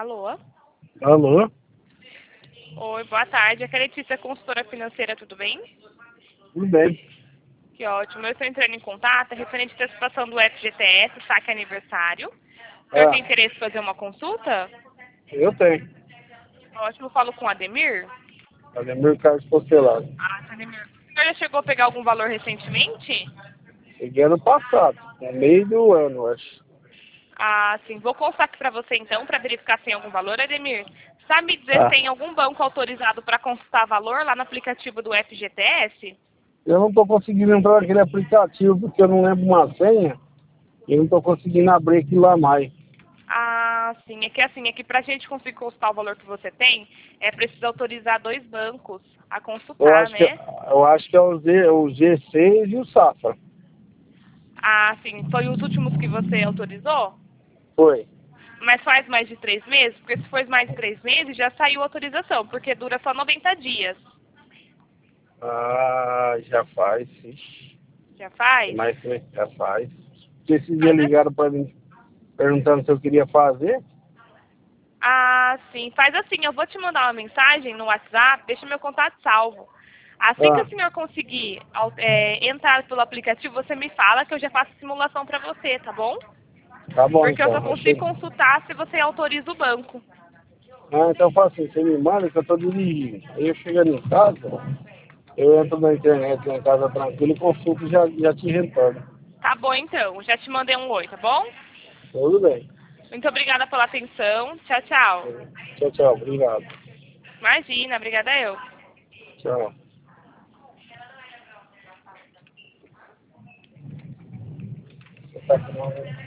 Alô? Alô? Oi, boa tarde. Aqui é a Letícia, consultora financeira, tudo bem? Tudo bem. Que ótimo. Eu estou entrando em contato referente à antecipação do FGTS, saque aniversário. O senhor tem Ah, interesse em fazer uma consulta? eu tenho. Ótimo, eu falo com o Ademir. Ademir Carlos Postelado. Ademir. O senhor já chegou a pegar algum valor recentemente? Cheguei ano passado, no meio do ano, acho. Sim. Vou constar aqui para você então, para verificar se tem algum valor. Ademir, sabe me dizer se Ah, tem algum banco autorizado para consultar valor lá no aplicativo do FGTS? eu não estou conseguindo entrar naquele aplicativo porque eu não lembro uma senha e não estou conseguindo abrir aquilo lá mais. Sim. É que para a gente conseguir consultar o valor que você tem, é preciso autorizar dois bancos a Eu consultar, acho que, né? eu acho que é o G6 e o Safra. Sim. Foi os últimos que você autorizou? Foi. Mas faz mais de 3 meses? Porque se for mais de 3 meses, já saiu a autorização, porque dura só 90 dias. Ah, já faz, ixi. Já faz? Mas já faz. Porque esses dias Faz assim. ligaram para mim perguntando se eu queria fazer. Sim. Faz assim, eu vou te mandar uma mensagem no WhatsApp, deixa meu contato salvo. Assim que Ah, o senhor conseguir entrar pelo aplicativo, você me fala que eu já faço simulação para você, tá bom? tá bom Porque eu só então. consigo consultar se você autoriza o banco. Então eu faço assim, você me manda que eu tô dirigindo. Aí eu chegando em casa, eu entro na internet lá em casa tranquilo e consulto e já te retorno. Tá bom, então. Já te mandei um oi, tá bom? Tudo bem. Muito obrigada pela atenção. Tchau, tchau. Tchau, tchau. Obrigado. Imagina, obrigada eu. Tchau. Você tá com uma...